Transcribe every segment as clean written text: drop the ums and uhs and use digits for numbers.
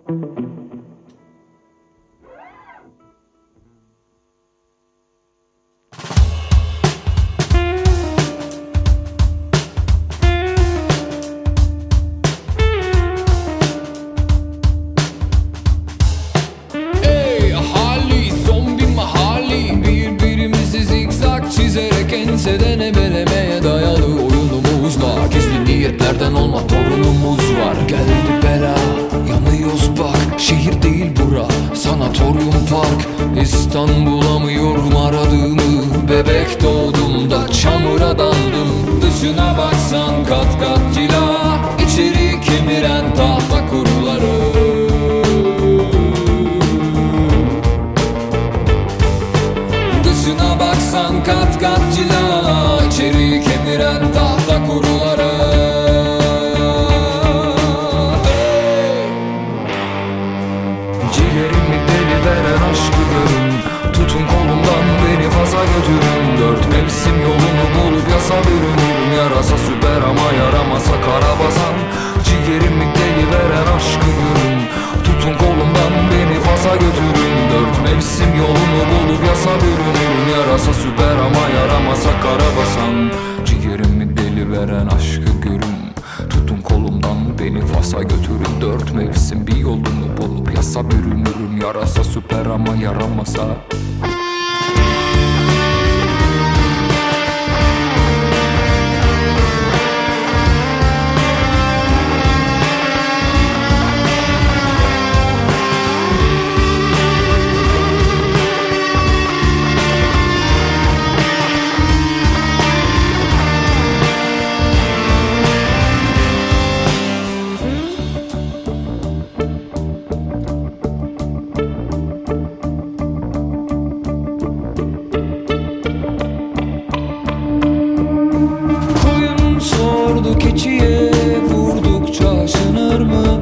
Enseden ebelemeye dayalı oyunumuzla gizli niyetlerden olma torunumuz var. Geldi bela, yanıyoruz bak. Şehir değil bura, sanatoryum park. İstanbul'a mıyorum aradığımı? Bebek doğduğumda çamura daldım. Dışına baksan kat kat cila, içeri kemiren tahta kuruları. Dışına baksan kat kat cila, içeri kemiren tahta kuruları. Hey! Ciğerimi deli veren aşkı görün. Tutun kolumdan beni faza götürün. Dört mevsim yolunu bulup yasa bürünürüm. Yarasa süper ama yaramasa karabasan. Ciğerimi deli veren aşkı görün. Tutun kolumdan beni faza götürün. Dört mevsim yolunu bulup yasa bürünürüm. Yarasa süper ama yaramasa karabasan. Ciğerimi deli veren aşkı görün. Tutun kolumdan beni Fas'a götürün. Dört mevsim bir yolunu bulup yasa bürünürüm. Yarasa süper ama yaramasa. Keçiye vurdukça aşınır mı?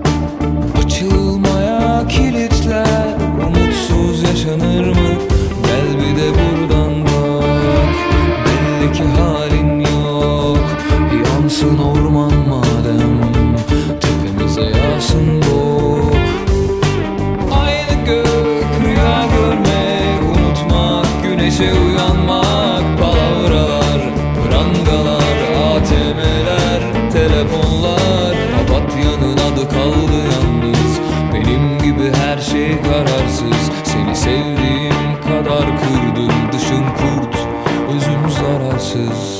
Açılmaya kilitler, umutsuz yaşanır mı? Gel bir de buradan bak, belli ki halin yok. Yansın orman madem, tepemize yağsın bok. Aynı gök, rüya görmek, unutmak, güneşe uyanmak. Palavralar, prangalar, ATM'ler, telefonlar. Papatya'nın adı kaldı yalnız. Benim gibi her şey kararsız. Seni sevdiğim kadar kırdım. Dışın kurt, özüm zararsız.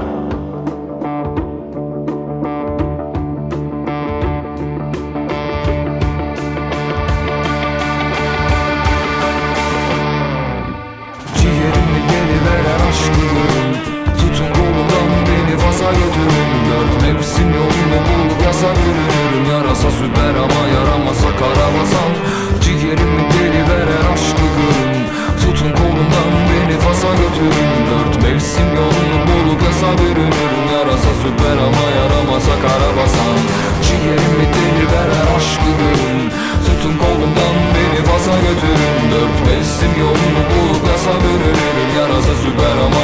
Ciğerimi deli veren aşkı görün. Tutun kolumdan beni Fas'a götürün. Dört mevsim yolunu bulup yasa bürünürüm. Yarasa süper ama yaramasa karabasan. Ciğerimi deli veren aşkı görün. Tutun kolumdan beni Fas'a götürün. Dört mevsim yolunu bulup yasa bürünürüm. Yarasa süper ama yaramasa karabasan. Ciğerimi deli veren aşkı görün. Tutun kolumdan beni Fas'a götürün. Dört mevsim yolunu bulup yasa bürünürüm. Yarasa süper ama